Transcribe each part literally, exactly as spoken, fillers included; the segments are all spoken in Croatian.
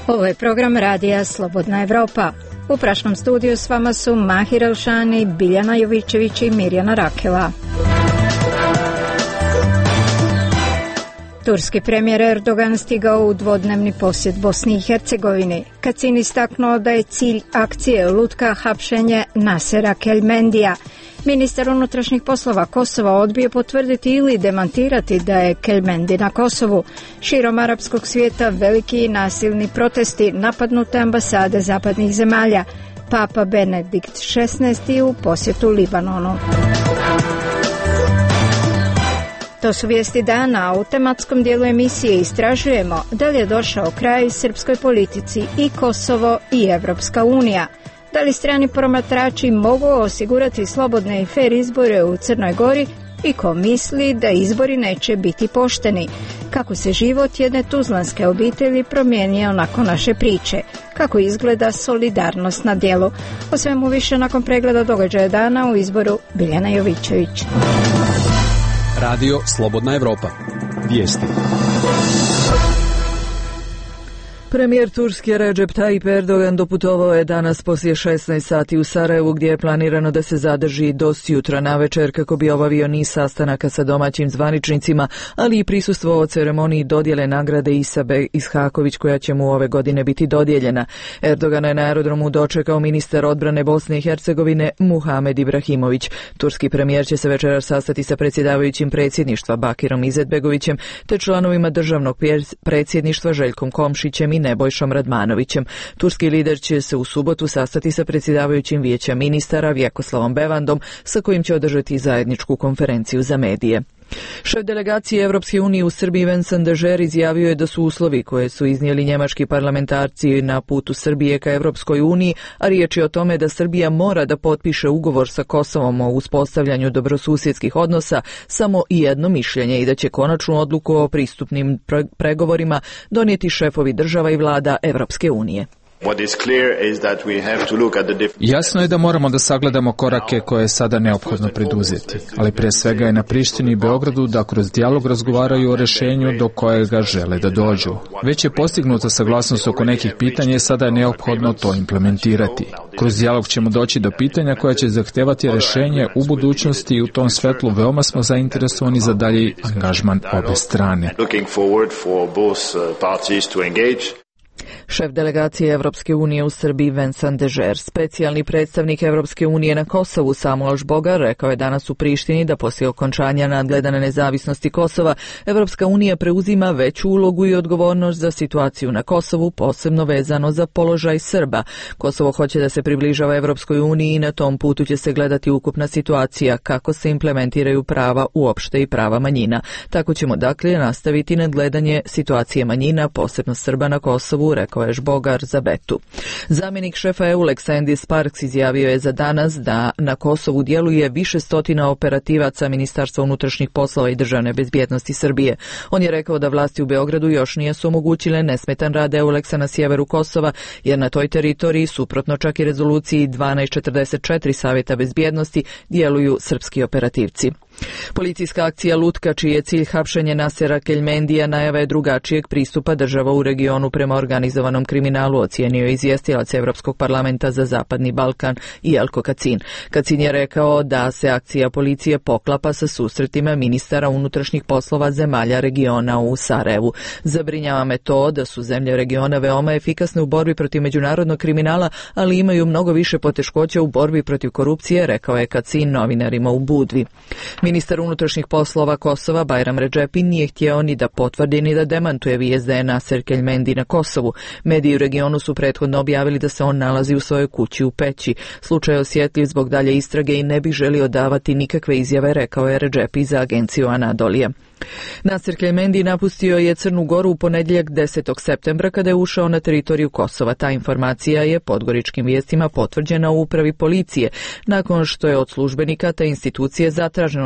Ovo je program radija Slobodna Evropa. U prašnom studiju s vama su Mahir Elšani, Biljana Jovićević i Mirjana Rakela. Turski premijer Erdogan stigao u dvodnevni posjet Bosni i Hercegovini. Kacin istaknuo da je cilj akcije lutka hapšenje Nasera Kelmendija. Ministar unutrašnjih poslova Kosova odbio potvrditi ili demantirati da je Kelmendi na Kosovu. Širom arapskog svijeta veliki i nasilni protesti, napadnute ambasade zapadnih zemalja. Papa Benedikt šesnaesti u posjetu Libanonu. To su vijesti dana, a u tematskom dijelu emisije istražujemo da li je došao kraj srpskoj politici i Kosovo i Evropska unija. Da li strani promatrači mogu osigurati slobodne i fer izbore u Crnoj Gori i ko misli da izbori neće biti pošteni? Kako se život jedne tuzlanske obitelji promijenio nakon naše priče? Kako izgleda solidarnost na djelu? O svemu više nakon pregleda događaja dana u izboru Biljana Jovićević. Radio Slobodna Evropa. Vijesti. Premijer Turske Recep Tayyip Erdogan doputovao je danas poslije šesnaest sati u Sarajevu, gdje je planirano da se zadrži do sjutra navečer kako bi obavio niz sastanaka sa domaćim zvaničnicima, ali i prisustvovao ceremoniji dodjele nagrade Isabe Ishaković, koja će mu ove godine biti dodijeljena. Erdogana je na aerodromu dočekao ministar odbrane Bosne i Hercegovine Muhamed Ibrahimović. Turski premijer će se večeras sastati sa predsjedavajućim predsjedništva Bakirom Izetbegovićem te članovima državnog predsjedništva Željkom Komšićem i Nebojšom Radmanovićem. Turski lider će se u subotu sastati sa predsjedavajućim vijeća ministara Vjekoslavom Bevandom, sa kojim će održati zajedničku konferenciju za medije. Šef delegacije Evropske unije u Srbiji Vincent Dežer izjavio je da su uslovi koje su iznijeli njemački parlamentarci na putu Srbije ka Evropskoj uniji, a riječ je o tome da Srbija mora da potpiše ugovor sa Kosovom o uspostavljanju dobrosusjedskih odnosa, samo i jedno mišljenje i da će konačnu odluku o pristupnim pregovorima donijeti šefovi država i vlada Evropske unije. Jasno je da moramo da sagledamo korake koje je sada neophodno preduzeti, ali prije svega je na Prištini i Beogradu da kroz dijalog razgovaraju o rješenju do kojega žele da dođu. Već je postignuta saglasnost oko nekih pitanja i sada je neophodno to implementirati. Kroz dijalog ćemo doći do pitanja koja će zahtevati rješenje u budućnosti i u tom svetlu veoma smo zainteresovani za dalji angažman obe strane. Šef delegacije Evropske unije u Srbiji Vincent Dežer. Specijalni predstavnik Evropske unije na Kosovu Samuel Žbogar rekao je danas u Prištini da poslije okončanja nadgledane nezavisnosti Kosova Evropska unija preuzima veću ulogu i odgovornost za situaciju na Kosovu, posebno vezano za položaj Srba. Kosovo hoće da se približava Evropskoj uniji i na tom putu će se gledati ukupna situacija, kako se implementiraju prava uopšte i prava manjina. Tako ćemo dakle nastaviti nadgledanje situacije manjina, posebno Srba na Kosovu, rekao je Žbogar za Betu. Zamjenik šefa EULEX-a Andy Sparks izjavio je za danas da na Kosovu djeluje više stotina operativaca Ministarstva unutrašnjih poslova i državne bezbjednosti Srbije. On je rekao da vlasti u Beogradu još nisu omogućile nesmetan rad EULEX-a na sjeveru Kosova, jer na toj teritoriji, suprotno čak i rezoluciji dvanaest četrdeset četiri Savjeta bezbjednosti, djeluju srpski operativci. Policijska akcija Lutka, čiji je cilj hapšenje Nasera Kelmendija, najava je drugačijeg pristupa država u regionu prema organizovanom kriminalu, ocijenio je izvjestilac Evropskog parlamenta za Zapadni Balkan Jelko Kacin. Kacin je rekao da se akcija policije poklapa sa susretima ministara unutrašnjih poslova zemalja regiona u Sarajevu. Zabrinjava me to da su zemlje regiona veoma efikasne u borbi protiv međunarodnog kriminala, ali imaju mnogo više poteškoća u borbi protiv korupcije, rekao je Kacin novinarima u Budvi. Ministar unutrašnjih poslova Kosova Bajram Redžepi nije htjeo ni da potvrdi ni da demantuje vijest da je Naser Kelmendi na Kosovu. Mediji u regionu su prethodno objavili da se on nalazi u svojoj kući u Peći. Slučaj je osjetljiv zbog dalje istrage i ne bi želio davati nikakve izjave, rekao je Redžepi za agenciju Anadolije. Naser Kelmendi napustio je Crnu Goru u ponedjeljak desetog septembra kada je ušao na teritoriju Kosova. Ta informacija je podgoričkim vijestima potvrđena u upravi policije, nakon što je od službenika te institucije zatraženo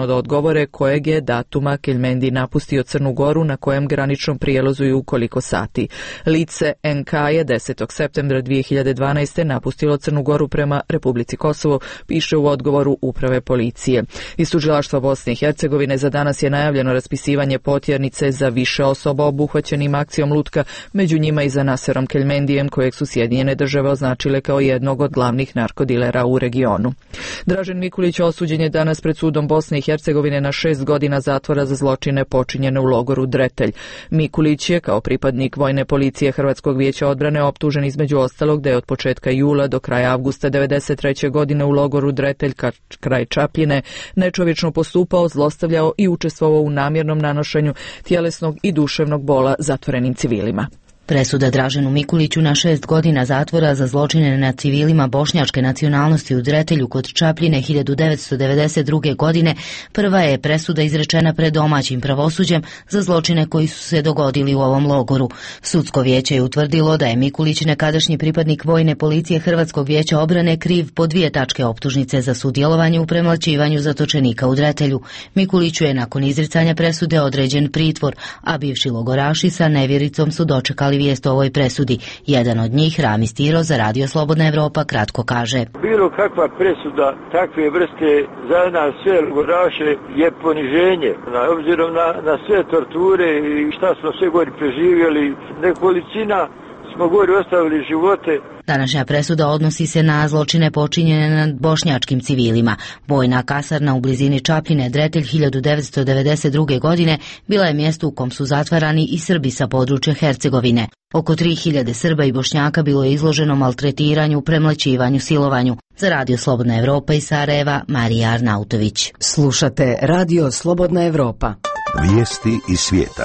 da odgovore kojeg je datuma Kelmendi napustio Crnu Goru, na kojem graničnom prijelazu i u koliko sati. Lice en ka je desetog septembra dvije hiljade dvanaeste. napustilo Crnu Goru prema Republici Kosovo, piše u odgovoru uprave policije. Iz tužilaštva Bosne i Hercegovine za danas je najavljeno raspisivanje potjernice za više osoba obuhvaćenim akcijom Lutka, među njima i za Naserom Kelmendijem, kojeg su Sjedinjene države označile kao jednog od glavnih narkodilera u regionu. Dražen Mikulić osuđen je danas pred sudom Bosne i Hercegovine na šest godina zatvora za zločine počinjene u logoru Dretelj. Mikulić je kao pripadnik vojne policije Hrvatskog vijeća odbrane optužen između ostalog da je od početka jula do kraja avgusta devedeset treće. godine u logoru Dretelj kraj Čapljine nečovječno postupao, zlostavljao i učestvovao u namjernom nanošenju tjelesnog i duševnog bola zatvorenim civilima. Presuda Draženu Mikuliću na šest godina zatvora za zločine nad civilima bošnjačke nacionalnosti u Dretelju kod Čapljine hiljadu devetsto devedeset druge. godine prva je presuda izrečena pred domaćim pravosuđem za zločine koji su se dogodili u ovom logoru. Sudsko vijeće je utvrdilo da je Mikulić, nekadašnji pripadnik vojne policije Hrvatskog vijeća odbrane, kriv po dvije tačke optužnice za sudjelovanje u premlaćivanju zatočenika u Dretelju. Mikuliću je nakon izricanja presude određen pritvor, a bivši logoraši sa nevjericom su dočekali vijest o ovoj presudi. Jedan od njih, Rami Stiro, za Radio Slobodna Evropa, kratko kaže: Bilo kakva presuda takve vrste za nas sve logoraše je poniženje. Na, obzirom na, na sve torture i šta smo sve gori preživjeli, nekolicina smo gori ostavili živote. Današnja presuda odnosi se na zločine počinjene nad bošnjačkim civilima. Vojna kasarna u blizini Čapljine Dretelj hiljadu devetsto devedeset druge. godine bila je mjesto u kom su zatvarani i Srbi sa područja Hercegovine. Oko tri hiljade Srba i Bošnjaka bilo je izloženo maltretiranju, premlaćivanju, silovanju. Za Radio Slobodna Evropa iz Sarajeva, Marija Arnautović. Slušate Radio Slobodna Evropa. Vijesti iz svijeta.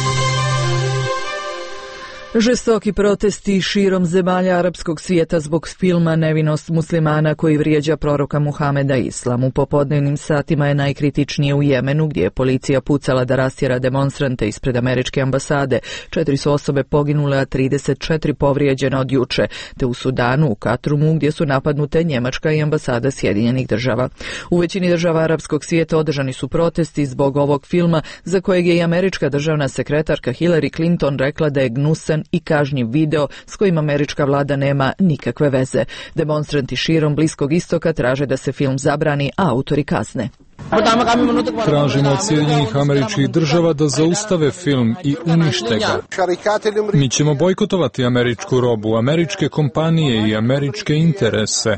Žestoki protesti širom zemalja arapskog svijeta zbog filma Nevinost muslimana koji vrijeđa proroka Muhameda Islam. U popodnevnim satima je najkritičnije u Jemenu, gdje je policija pucala da rastjera demonstrante ispred američke ambasade. Četiri su osobe poginule, a trideset četiri povrijeđena od juče, te u Sudanu, u Katrumu, gdje su napadnute Njemačka i ambasada Sjedinjenih država. U većini država arapskog svijeta održani su protesti zbog ovog filma, za kojeg je i američka državna sekretarka Hillary Clinton rekla da je gnusan i kažnjiv video s kojim američka vlada nema nikakve veze. Demonstranti širom Bliskog istoka traže da se film zabrani, a autori kazne. Tražimo od Sjedinjenih američkih država da zaustave film i unište ga. Mi ćemo bojkotovati američku robu, američke kompanije i američke interese.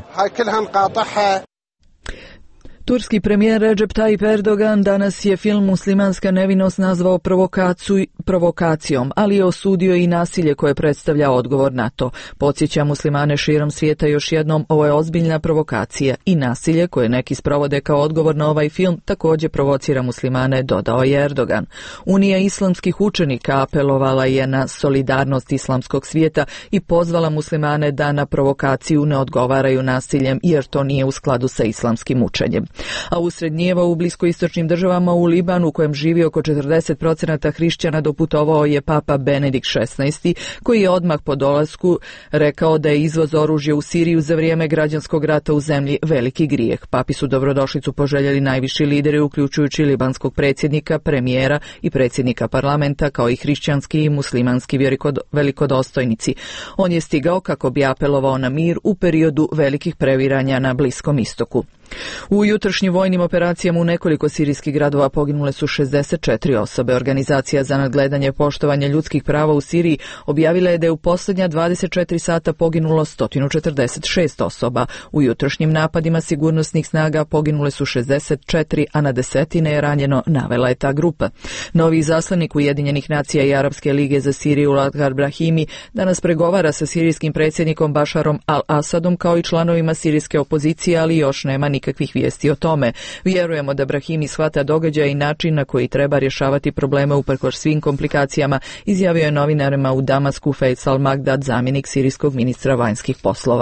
Turski premijer Recep Tayyip Erdogan danas je film Muslimanska nevinost nazvao provokacijom, ali je osudio i nasilje koje predstavlja odgovor na to. Podsjeća muslimane širom svijeta još jednom, ovo je ozbiljna provokacija i nasilje koje neki sprovode kao odgovor na ovaj film također provocira muslimane, dodao je Erdogan. Unija islamskih učenika apelovala je na solidarnost islamskog svijeta i pozvala muslimane da na provokaciju ne odgovaraju nasiljem, jer to nije u skladu sa islamskim učenjem. A usred njeva u bliskoistočnim državama, u Libanu, u kojem živi oko četrdeset procenata hrišćana, doputovao je papa Benedikt šesnaesti, koji je odmah po dolasku rekao da je izvoz oružja u Siriju za vrijeme građanskog rata u zemlji veliki grijeh. Papi su dobrodošlicu poželjeli najviši lideri, uključujući libanskog predsjednika, premijera i predsjednika parlamenta, kao i hrišćanski i muslimanski velikodostojnici. On je stigao kako bi apelovao na mir u periodu velikih previranja na Bliskom istoku. U jutrošnjim vojnim operacijama u nekoliko sirijskih gradova poginule su šezdeset četiri osobe. Organizacija za nadgledanje poštovanja ljudskih prava u Siriji objavila je da je u posljednja dvadeset četiri sata poginulo sto četrdeset šest osoba. U jutrošnjim napadima sigurnosnih snaga poginule su šezdeset četiri, a na desetine je ranjeno, navela je ta grupa. Novi izaslanik Ujedinjenih nacija i Arapske lige za Siriju Ladgar Brahimi danas pregovara sa sirijskim predsjednikom Bašarom al-Asadom kao i članovima sirijske opozicije, ali još nema nikakvih vijesti o tome. Vjerujemo da Brahimi shvata događaj i način na koji treba rješavati probleme uprkos svim komplikacijama, izjavio je novinarima u Damasku Faisal Magdad, zamjenik sirijskog ministra vanjskih poslova.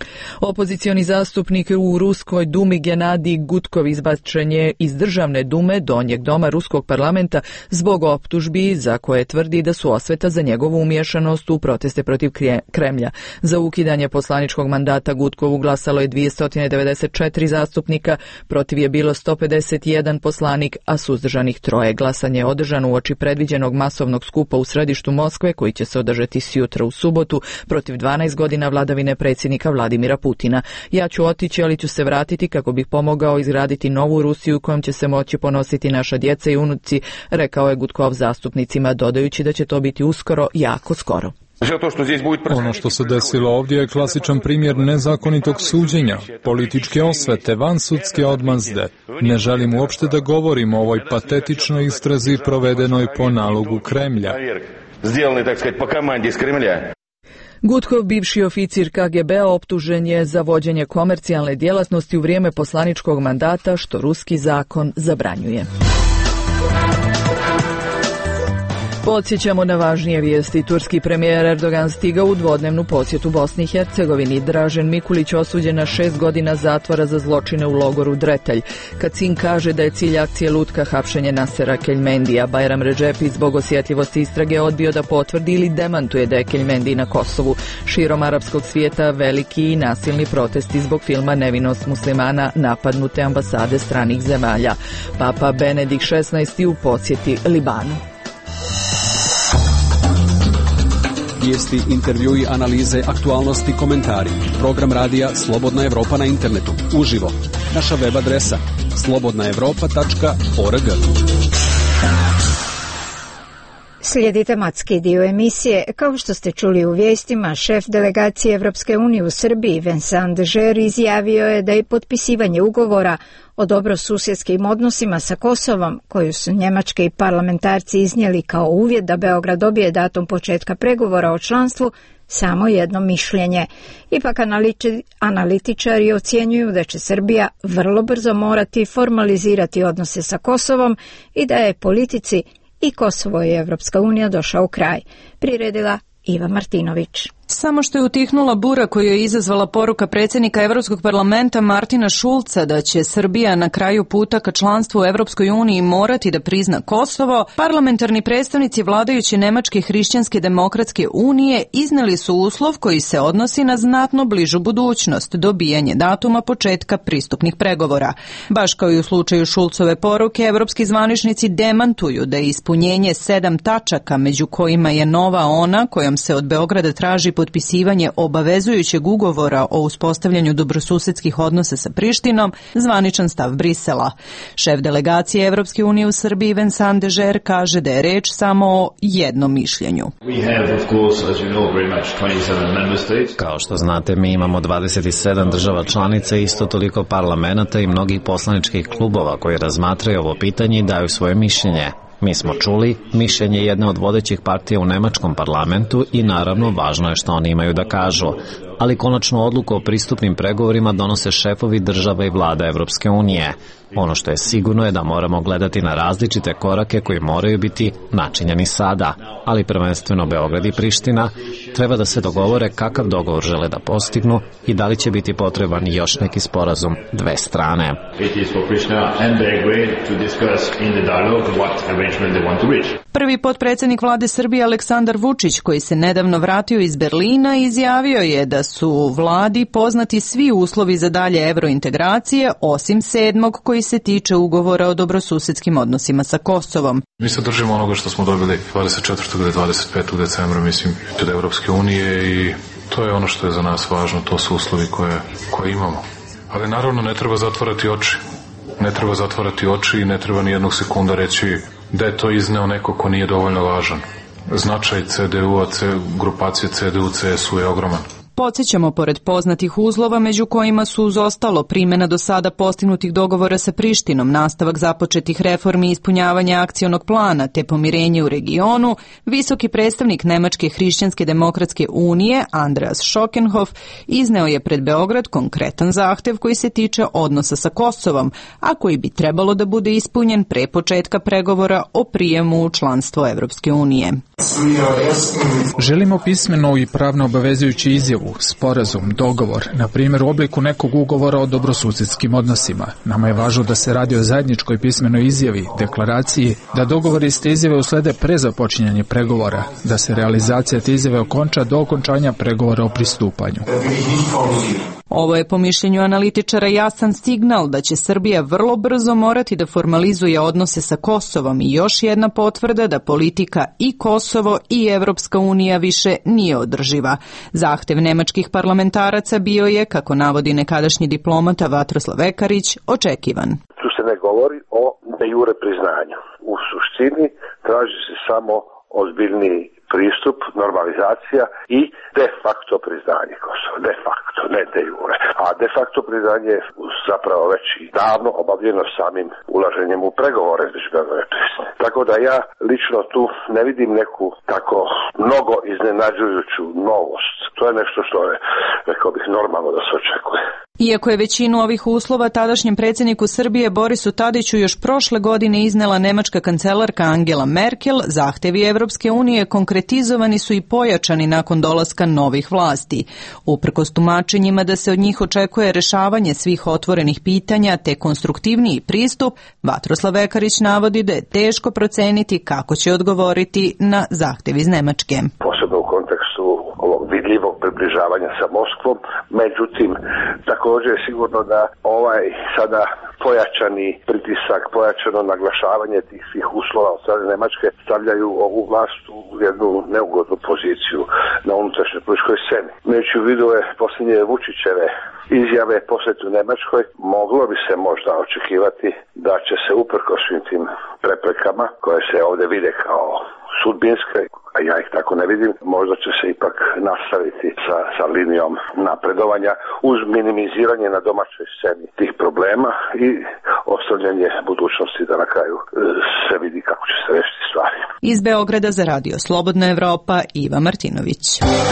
Opozicioni zastupnik u Ruskoj dumi Genadij Gutkov izbačen je iz državne dume donjeg doma Ruskog parlamenta zbog optužbi za koje tvrdi da su osveta za njegovu umiješanost u proteste protiv Kremlja. Za ukidanje poslaničkog mandata Gutkovu glasalo je dvjesto devedeset četiri zastupnika, protiv je bilo sto pedeset jedan poslanik, a suzdržanih troje. Glasanje je održano uoči predviđenog masovnog skupa u središtu Moskve koji će se održati sjutra u subotu protiv dvanaest godina vladavine predsjednika Vladimira Putina. Ja ću otići, ali ću se vratiti kako bih pomogao izgraditi novu Rusiju kojom će se moći ponositi naša djeca i unuci, rekao je Gutkov zastupnicima, dodajući da će to biti uskoro, jako skoro. Ono što se desilo ovdje je klasičan primjer nezakonitog suđenja, političke osvete, vansudske odmazde. Ne želim uopšte da govorim o ovoj patetičnoj istrazi provedenoj po nalogu Kremlja. Gutkov, bivši oficir K G B-a, optužen je za vođenje komercijalne djelatnosti u vrijeme poslaničkog mandata, što ruski zakon zabranjuje. Podsjećamo na važnije vijesti. Turski premijer Erdogan stigao u dvodnevnu posjetu Bosni i Hercegovini. Dražen Mikulić osuđen na šest godina zatvora za zločine u logoru Dretelj. Kacin kaže da je cilj akcije lutka hapšenje Nasera Keljmendija. Bajram Redžepi zbog osjetljivosti istrage odbio da potvrdi ili demantuje da je Keljmendi na Kosovu. Širom arapskog svijeta veliki i nasilni protesti zbog filma Nevinost muslimana, napadnute ambasade stranih zemalja. Papa Benedikt šesnaesti u posjeti Libanu. Vijesti, intervjui, analize, aktualnosti, komentari. Program radija Slobodna Evropa na internetu. Uživo. Naša web adresa slobodna evropa tačka org. Slijedi tematski dio emisije. Kao što ste čuli u vijestima, šef delegacije Evropske unije u Srbiji Vincent Dežer izjavio je da je potpisivanje ugovora o dobrosusjedskim odnosima sa Kosovom, koju su njemački parlamentarci iznijeli kao uvjet da Beograd dobije datum početka pregovora o članstvu, samo jedno mišljenje. Ipak analitičari ocjenjuju da će Srbija vrlo brzo morati formalizirati odnose sa Kosovom i da je politici i Kosovo i Evropska unija došao u kraj. Priredila Iva Martinović. Samo što je utihnula bura koju je izazvala poruka predsjednika Evropskog parlamenta Martina Šulca da će Srbija na kraju puta ka članstvu u Evropskoj uniji morati da prizna Kosovo, parlamentarni predstavnici vladajuće Nemačke hrišćanske demokratske unije izneli su uslov koji se odnosi na znatno bližu budućnost, dobijanje datuma početka pristupnih pregovora. Baš kao i u slučaju Šulcove poruke, evropski zvaničnici demantuju da je ispunjenje sedam tačaka, među kojima je nova ona kojom se od Beograda traži potpisivanje obavezujućeg ugovora o uspostavljanju dobrosusedskih odnosa sa Prištinom, zvaničan stav Brisela. Šef delegacije Evropske unije u Srbiji Vincent Dežer kaže da je reč samo o jednom mišljenju. Kao što znate, mi imamo dvadeset sedam država članica, isto toliko parlamenata i mnogih poslaničkih klubova koji razmatraju ovo pitanje i daju svoje mišljenje. Mi smo čuli mišljenje jedne od vodećih partija u nemačkom parlamentu i naravno važno je što oni imaju da kažu. Ali konačnu odluku o pristupnim pregovorima donose šefovi država i vlada Evropske unije. Ono što je sigurno je da moramo gledati na različite korake koji moraju biti načinjeni sada, ali prvenstveno Beograd i Priština treba da se dogovore kakav dogovor žele da postignu i da li će biti potreban još neki sporazum dve strane. Prvi potpredsjednik vlade Srbije Aleksandar Vučić, koji se nedavno vratio iz Berlina, izjavio je da su vladi poznati svi uslovi za dalje evrointegracije, osim sedmog koji se tiče ugovora o dobrosusedskim odnosima sa Kosovom. Mi se držimo onoga što smo dobili dvadeset četvrtog ili dvadeset petog decembra, mislim, od Evropske unije i to je ono što je za nas važno, to su uslovi koje, koje imamo. Ali naravno ne treba zatvarati oči. Ne treba zatvarati oči i ne treba ni jednog sekunda reći da je to izneo neko ko nije dovoljno važan. Značaj C D U-a, grupacije C D U C S U je ogroman. Podsjećamo, pored poznatih uslova, među kojima su uz ostalo primjena do sada postignutih dogovora sa Prištinom, nastavak započetih reformi i ispunjavanja akcionog plana, te pomirenje u regionu, visoki predstavnik Nemačke hrišćanske demokratske unije, Andreas Schockenhoff, izneo je pred Beograd konkretan zahtev koji se tiče odnosa sa Kosovom, a koji bi trebalo da bude ispunjen pre početka pregovora o prijemu u članstvo Evropske unije. Želimo pismeno i pravno obavezujući izjavu izjavu, sporazum, dogovor, na primjer u obliku nekog ugovora o dobrosusjedskim odnosima. Nama je važno da se radi o zajedničkoj pismenoj izjavi, deklaraciji, da dogovor iz te izjave uslede pre započinjanje pregovora, da se realizacija te izjave okonča do okončanja pregovora o pristupanju. Ovo je po mišljenju analitičara jasan signal da će Srbija vrlo brzo morati da formalizuje odnose sa Kosovom i još jedna potvrda da politika i Kosovo i Evropska unija više nije održiva. Zahtev nemačkih parlamentaraca bio je, kako navodi nekadašnji diplomata Vatroslav Ekarić, očekivan. Tu se ne govori o de jure priznanju. U suštini traži se samo ozbiljniji pristup, normalizacija i de facto priznanje Kosova. De facto, ne de jure. A de facto priznanje je zapravo već i davno obavljeno samim ulaženjem u pregovore između Beograda i Prištine. Tako da ja lično tu ne vidim neku tako mnogo iznenađujuću novost. To je nešto što je, rekao bih, normalno da se očekuje. Iako je većinu ovih uslova tadašnjem predsjedniku Srbije Borisu Tadiću još prošle godine iznela nemačka kancelarka Angela Merkel, zahtevi Evropske unije konkretizovani su i pojačani nakon dolaska novih vlasti. Uprkos tumačenjima da se od njih očekuje rešavanje svih otvorenih pitanja te konstruktivniji pristup, Vatroslav Ekarić navodi da je teško proceniti kako će odgovoriti na zahtev iz Nemačke. Posebno u kontekstu ovog vidljivog približavanja sa Moskvom, međutim, također je sigurno da ovaj sada pojačani pritisak, pojačano naglašavanje tih svih uslova od strane Nemačke stavljaju ovu vlast u jednu neugodnu poziciju na unutrašnjoj političkoj sceni. Imajući u vidu je posljednje Vučićeve izjave posjetu Nemačkoj, moglo bi se možda očekivati da će se uprkos svim tim preprekama koje se ovdje vide kao sudbinske, a ja ih tako ne vidim, možda će se ipak nastaviti sa, sa linijom napredovanja uz minimiziranje na domaćoj sceni tih problema i ostavljanje budućnosti da na kraju se vidi kako će se rešiti stvari. Iz Beograda za Radio Slobodna Evropa, Iva Martinović.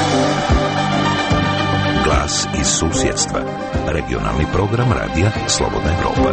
Glas iz susjedstva. Regionalni program Radija Slobodna Evropa.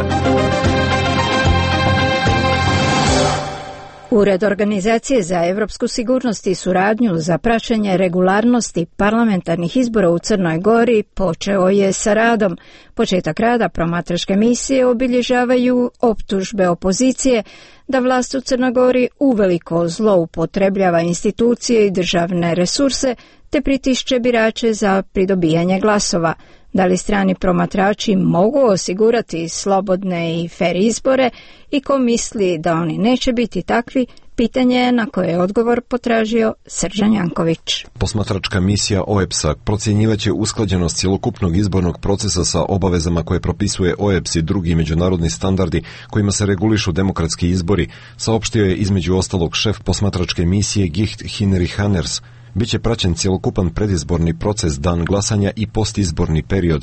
Ured Organizacije za evropsku sigurnost i suradnju za praćenje regularnosti parlamentarnih izbora u Crnoj Gori počeo je sa radom. Početak rada promatračke misije obilježavaju optužbe opozicije da vlast u Crnoj Gori uveliko zloupotrebljava institucije i državne resurse te pritišće birače za pridobijanje glasova. Da li strani promatrači mogu osigurati slobodne i fer izbore i ko misli da oni neće biti takvi, pitanje je na koje je odgovor potražio Srđan Janković. Posmatračka misija O E P S-a procjenjivaće usklađenost cjelokupnog izbornog procesa sa obavezama koje propisuje O E P S i drugi međunarodni standardi kojima se regulišu demokratski izbori, saopštio je između ostalog šef posmatračke misije Gicht Hinrich Hanners. Biće praćen cjelokupan predizborni proces, dan glasanja i postizborni period.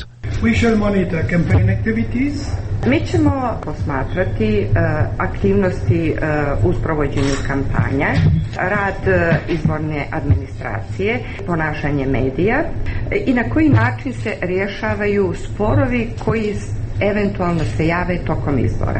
Mi ćemo posmatrati uh, aktivnosti uh, u sprovođenju kampanja, rad uh, izborne administracije, ponašanje medija i na koji način se rješavaju sporovi koji eventualno se jave tokom izbora.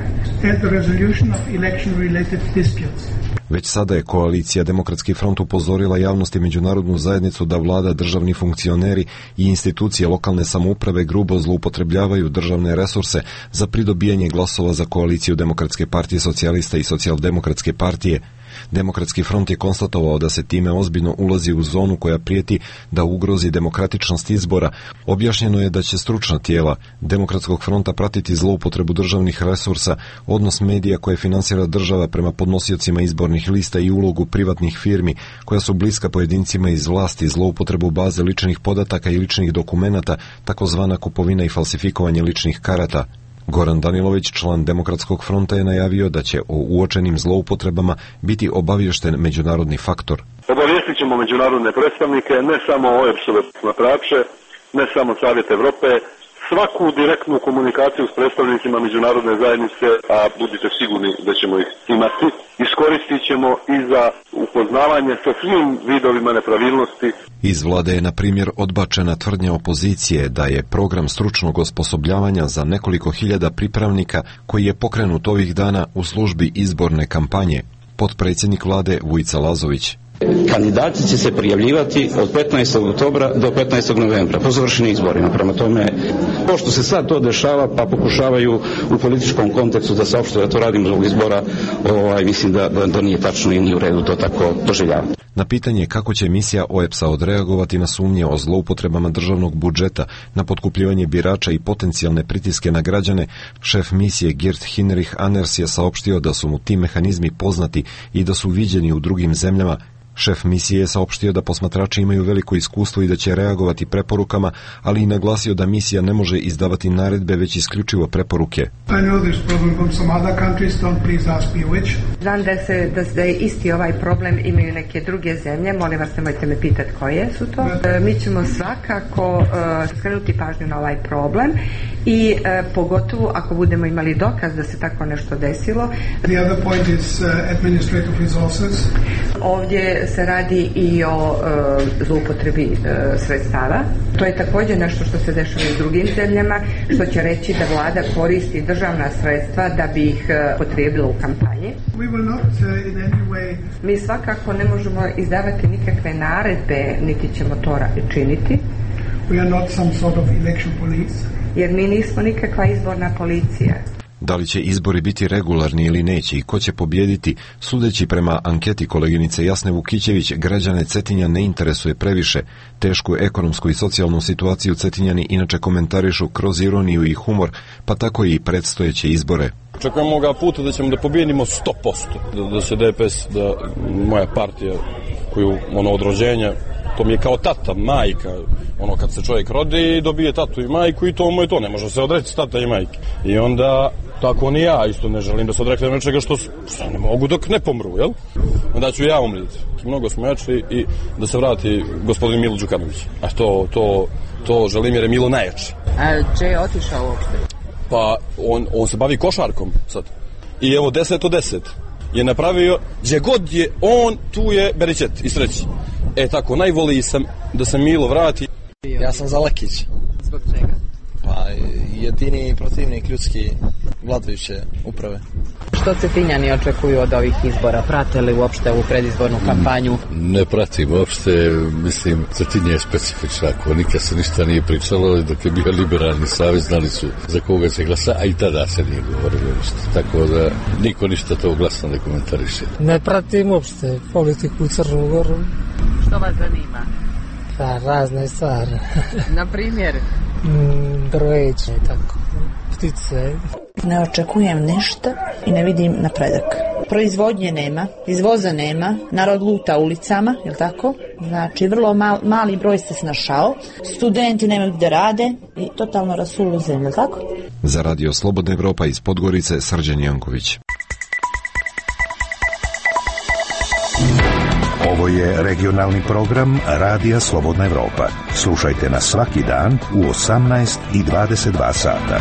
Već sada je koalicija Demokratski front upozorila javnost i međunarodnu zajednicu da vlada, državni funkcioneri i institucije lokalne samouprave grubo zloupotrebljavaju državne resurse za pridobijanje glasova za koaliciju Demokratske partije socijalista i socijaldemokratske partije. Demokratski front je konstatovao da se time ozbiljno ulazi u zonu koja prijeti da ugrozi demokratičnost izbora. Objašnjeno je da će stručna tijela Demokratskog fronta pratiti zloupotrebu državnih resursa, odnos medija koje finansira država prema podnosiocima izbornih lista i ulogu privatnih firmi koja su bliska pojedincima iz vlasti, zloupotrebu baze ličnih podataka i ličnih dokumenata, takozvana kupovina i falsifikovanje ličnih karata. Goran Danilović, član Demokratskog fronta, je najavio da će o uočenim zloupotrebama biti obaviješten međunarodni faktor. Obavijestit ćemo međunarodne predstavnike, ne samo O E P S-ove posmatrače, ne samo Savjet Evrope, svaku direktnu komunikaciju s predstavnicima međunarodne zajednice, a budite sigurni da ćemo ih imati. Iskoristit ćemo i za upoznavanje sa svim vidovima nepravilnosti. Iz vlade je, na primjer, odbačena tvrdnja opozicije da je program stručnog osposobljavanja za nekoliko hiljada pripravnika koji je pokrenut ovih dana u službi izborne kampanje. Potpredsjednik vlade Vujica Lazović. Kandidati će se prijavljivati od petnaestog oktobra do petnaestog novembra po završenim izborima. Prema tome, pošto se sad to dešava, pa pokušavaju u političkom kontekstu da saopšte da to radimo zbog izbora, ovaj, mislim da, da, da nije tačno i nije u redu to tako doživljavati. Na pitanje kako će misija O E P S-a odreagovati na sumnje o zloupotrebama državnog budžeta, na potkupljivanje birača i potencijalne pritiske na građane, šef misije Geert Hinrich Anners je saopštio da su mu ti mehanizmi poznati i da su viđeni u drugim zemljama. Šef misije je saopštio da posmatrači imaju veliko iskustvo i da će reagovati preporukama, ali i naglasio da misija ne može izdavati naredbe, već isključivo preporuke. Znam da se da, da je isti ovaj problem imaju neke druge zemlje, molim vas nemojte me pitati koje su to. E, mi ćemo svakako e, skrenuti pažnju na ovaj problem i e, pogotovo ako budemo imali dokaz da se tako nešto desilo. The other point is uh, administrative resources. Ovdje se radi i o e, zloupotrebi e, sredstava. To je također nešto što se dešava i u drugim zemljama, što će reći da vlada koristi državna sredstva da bi ih e, potrebila u kampanji. We will not, uh, in any way... Mi svakako ne možemo izdavati nikakve naredbe, niti ćemo to činiti. We are not some sort of election police. Jer mi nismo nikakva izborna policija. Da li će izbori biti regularni ili neće i ko će pobijediti, sudeći prema anketi koleginice Jasne Vukićević, građane Cetinja ne interesuje previše. Tešku ekonomsku i socijalnu situaciju Cetinjani inače komentarišu kroz ironiju i humor, pa tako i predstojeće izbore. Očekujemo ovoga puta da ćemo da pobijedimo sto posto, da, da se D P S, da moja partija koju ono od rođenja, to mi je kao tata, majka, ono kad se čovjek rodi i dobije tatu i majku i to mu je to, ne može se odreći tata i majke. I onda, tako ni ja isto ne želim da se odreknem nečega što, što ne mogu dok ne pomru, jel? Onda ću ja umriti. Mnogo smo jači i da se vrati gospodin Milo Đukanović. A to, to, to želim jer je Milo najjači. A gdje je otišao uopšte? Pa on, on se bavi košarkom sad. I evo deset od deset je napravio, gdje god je on, tu je Beričet i sreći. E tako, najvoliji sam da se Milo vrati. Ja sam za Lekić. Zbog čega? Pa jedini protivnik ljudski vladajuće uprave. Što Cetinjani očekuju od ovih izbora? Prate li uopšte ovu predizbornu kampanju? Ne pratim uopšte, mislim, Cetinje je specifična, ako nikad se ništa nije pričalo, dok je bio liberalni savez, znali su za koga se glasa, a i tada se nije govorilo ništa. Tako da niko ništa to glasno ne komentariše. Ne pratim uopšte politiku u Crnu Goru. Što vas zanima? Pa razne stvari. Na primjer? Mm, drveće i tako, ptice. Ne očekujem ništa i ne vidim napredak. Proizvodnje nema, izvoza nema, narod luta ulicama, je li tako? Znači, vrlo mal, mali broj se snašao, studenti nemaju gde rade i totalno rasulu zemlju, je li tako? Za Radio Slobodna Evropa iz Podgorice, Srđan Janković. Ovo je regionalni program Radija Slobodna Evropa. Slušajte nas svaki dan u osamnaest i dvadeset dva sata.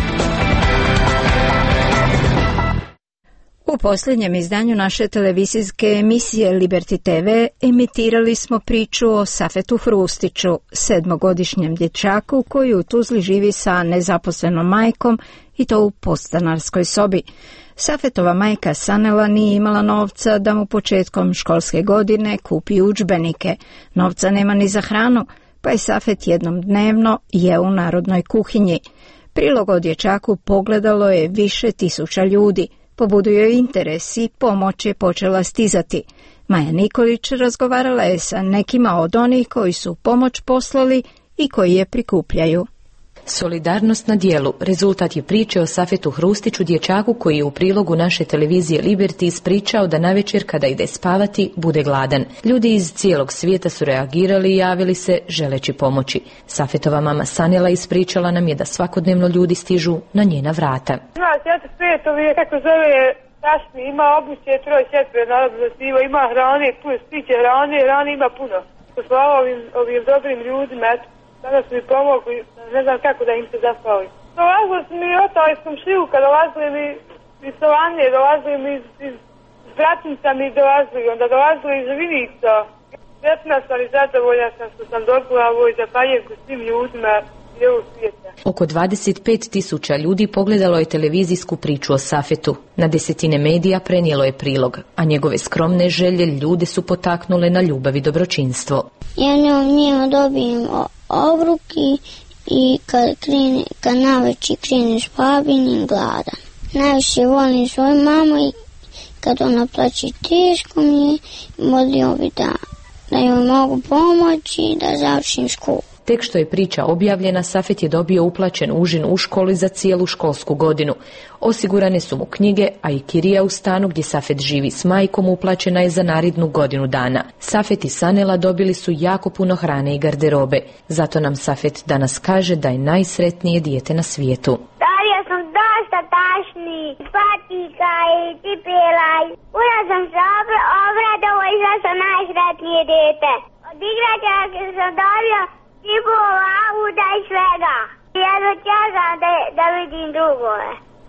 U posljednjem izdanju naše televizijske emisije Liberty T V emitirali smo priču o Safetu Hrustiću, sedmogodišnjem dječaku koji u Tuzli živi sa nezaposlenom majkom i to u podstanarskoj sobi. Safetova majka Sanela nije imala novca da mu početkom školske godine kupi udžbenike. Novca nema ni za hranu, pa je Safet jednom dnevno jeo u narodnoj kuhinji. Prilog o dječaku pogledalo je više tisuća ljudi. Pobudio je interes i pomoć je počela stizati. Maja Nikolić razgovarala je sa nekima od onih koji su pomoć poslali i koji je prikupljaju. Solidarnost na dijelu rezultat je priče o Safetu Hrustiću, dječaku koji je u prilogu naše televizije Liberty ispričao da navečer kada ide spavati bude gladan. Ljudi iz cijelog svijeta su reagirali i javili se želeći pomoći. Safetova mama Sanela ispričala nam je da svakodnevno ljudi stižu na njena vrata. Ima sjeti svijetovi, kako zove tašni, ima obuće, troj četiri, naravno, ima hrane, plus piće hrane, hrane ima puno. Hvala ovim, ovim dobrim ljudima, danas mi pomogli, ne znam kako da im se zahvalim. Dolazili su mi otac iz komšiluka, dolazili mi iz Sovanje, dolazili mi iz, iz Bratinca mi dolazili, onda dolazili iz Vinica. Sretna sam i zadovoljna sam što sam dobila ovoj zapaljenku svim ljudima cijelog svijeta. Oko dvadeset pet tisuća ljudi pogledalo je televizijsku priču o Safetu. Na desetine medija prenijelo je prilog, a njegove skromne želje ljude su potaknule na ljubav i dobročinstvo. Ja njom njima dobijem obruk i, i kad, krene, kad naveći krene spavinim gladan. Najviše volim svoju mamu i kad ona plaće teško mi je, molio bi da, da joj mogu pomoći da završim školu. Tek što je priča objavljena, Safet je dobio uplaćen užin u školi za cijelu školsku godinu. Osigurane su mu knjige, a i kirija u stanu gdje Safet živi s majkom uplaćena je za narednu godinu dana. Safet i Sanela dobili su jako puno hrane i garderobe. Zato nam Safet danas kaže da je najsretnije dijete na svijetu. Dobio sam dosta tašni, patika i cipela. Ura sam se obradao i sad sam najsretnije dijete. Od igračaka sam dobio cipova, auta i svega. Ja dočekam da, da vidim drugove.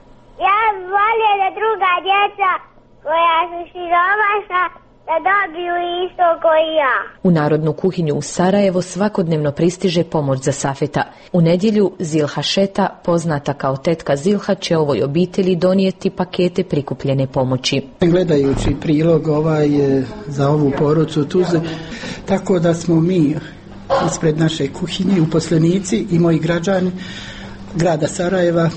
Ja volio da druga djeca koja su siromašna da dobiju isto koji ja. U Narodnu kuhinju u Sarajevo svakodnevno pristiže pomoć za Safeta. U nedjelju Zilha Šeta, poznata kao tetka Zilha, će ovoj obitelji donijeti pakete prikupljene pomoći. Gledajući prilog ovaj za ovu porucu Tuze, tako da smo mi ispred naše kuhinje, uposlenici i moji građani grada Sarajeva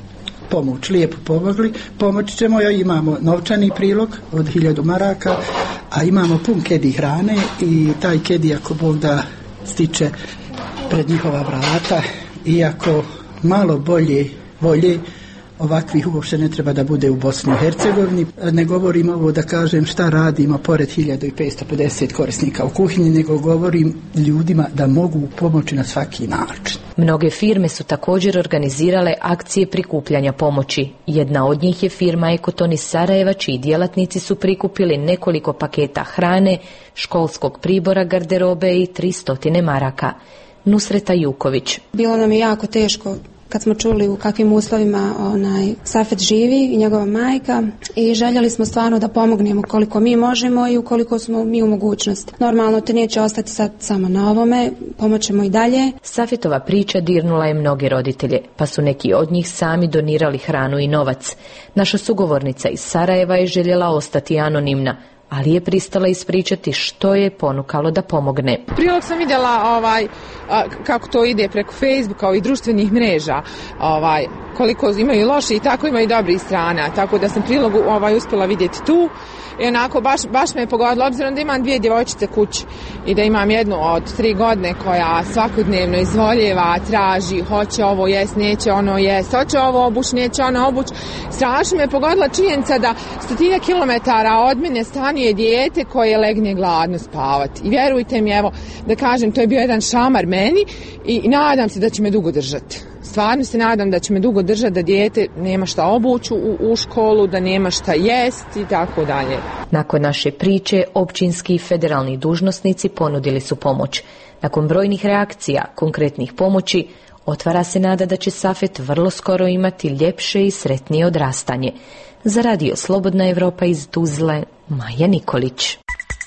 pomoć, lijepo pomogli. Pomoći ćemo, joj imamo novčani prilog od hiljadu maraka, a imamo pun kedi hrane i taj kedi ako Bog da stiče pred njihova vrata, iako malo bolje volje ovakvih uopšte ne treba da bude u Bosni i Hercegovini. Ne govorim ovo da kažem šta radimo pored hiljadu petsto pedeset korisnika u kuhinji, nego govorim ljudima da mogu pomoći na svaki način. Mnoge firme su također organizirale akcije prikupljanja pomoći. Jedna od njih je firma Ekoton iz Sarajeva, čiji djelatnici su prikupili nekoliko paketa hrane, školskog pribora, garderobe i tristo maraka. Nusreta Juković. Bilo nam je jako teško kad smo čuli u kakvim uslovima onaj Safet živi i njegova majka, i željeli smo stvarno da pomognemo koliko mi možemo i ukoliko smo mi u mogućnosti. Normalno to neće ostati sad samo na ovome, pomoćemo i dalje. Safetova priča dirnula je mnoge roditelje, pa su neki od njih sami donirali hranu i novac. Naša sugovornica iz Sarajeva je željela ostati anonimna, ali je pristala ispričati što je ponukalo da pomogne. Prilog sam vidjela ovaj, kako to ide preko Facebooka i društvenih mreža, ovaj, koliko imaju loši i tako imaju dobrih strana, tako da sam prilog ovaj, uspjela vidjeti tu. I onako baš, baš me je pogodilo, obzirom da imam dvije djevojčice kući i da imam jednu od tri godine koja svakodnevno izvoljeva, traži, hoće ovo jest, neće ono jest, hoće ovo obuć, neće ono obuć. Strašno me je pogodila činjenica da stotinja kilometara od mene stanuje dijete koje legne gladno spavati. I vjerujte mi, evo, da kažem, to je bio jedan šamar meni i, i nadam se da će me dugo držati. Stvarno se nadam da će me dugo držati, da dijete nema šta obući u, u školu, da nema šta jest i tako dalje. Nakon naše priče, općinski i federalni dužnosnici ponudili su pomoć. Nakon brojnih reakcija, konkretnih pomoći, otvara se nada da će Safet vrlo skoro imati ljepše i sretnije odrastanje. Za radio Slobodna Evropa iz Tuzle, Maja Nikolić.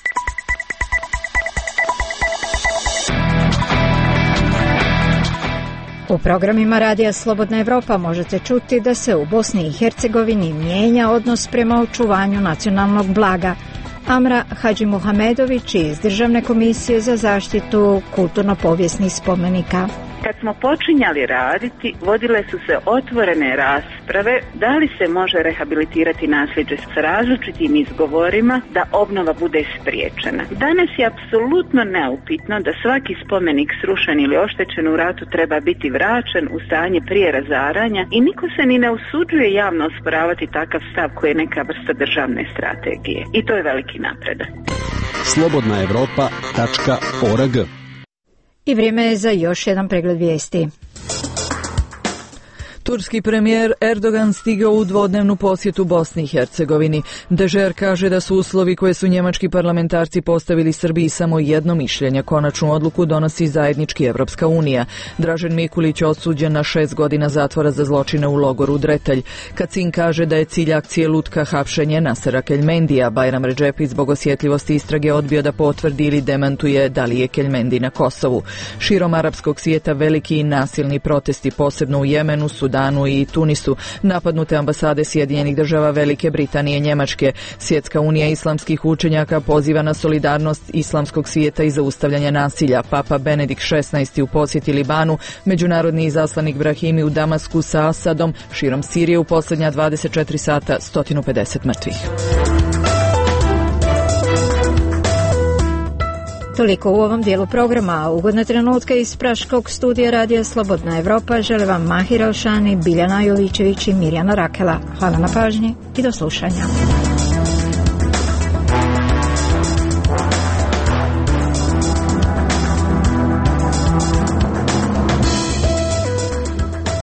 U programima Radija Slobodna Evropa možete čuti da se u Bosni i Hercegovini mijenja odnos prema očuvanju nacionalnog blaga. Amra Hadžimuhamedović iz Državne komisije za zaštitu kulturno-povijesnih spomenika. Kad smo počinjali raditi, vodile su se otvorene rasprave da li se može rehabilitirati nasljeđe s različitim izgovorima da obnova bude spriječena. Danas je apsolutno neupitno da svaki spomenik srušen ili oštećen u ratu treba biti vraćen u stanje prije razaranja i niko se ni ne usuđuje javno osporavati takav stav koji je neka vrsta državne strategije. I to je veliki napredak. slobodna evropa tačka org. I vrijeme je za još jedan pregled vijesti. Turski premijer Erdogan stigao u dvodnevnu posjetu Bosni i Hercegovini. Dežer kaže da su uslovi koje su njemački parlamentarci postavili Srbiji samo jedno mišljenje. Konačnu odluku donosi zajednički Evropska unija. Dražen Mikulić osuđen na šest godina zatvora za zločine u logoru Dretelj. Kacin kaže da je cilj akcije lutka hapšenje Nasera Keljmendija. Bajram Redžepi zbog osjetljivosti istrage odbio da potvrdi ili demantuje da li je Keljmendi na Kosovu. Širom arapskog svijeta veliki i nasilni protesti, posebno u Jemenu, Sudanu i Tunisu. Napadnute ambasade Sjedinjenih država, Velike Britanije i Njemačke. Svjetska unija islamskih učenjaka poziva na solidarnost islamskog svijeta i zaustavljanje nasilja. Papa Benedikt šesnaesti u posjeti Libanu, međunarodni izaslanik Brahimi u Damasku sa Asadom, širom Sirije u posljednja dvadeset četiri sata sto pedeset mrtvih. Toliko u ovom dijelu programa. Ugodne trenutke iz Praškog studija Radija Slobodna Evropa žele vam Mahir Elšani, Biljana Jovićević i Mirjana Rakela. Hvala na pažnji i do slušanja.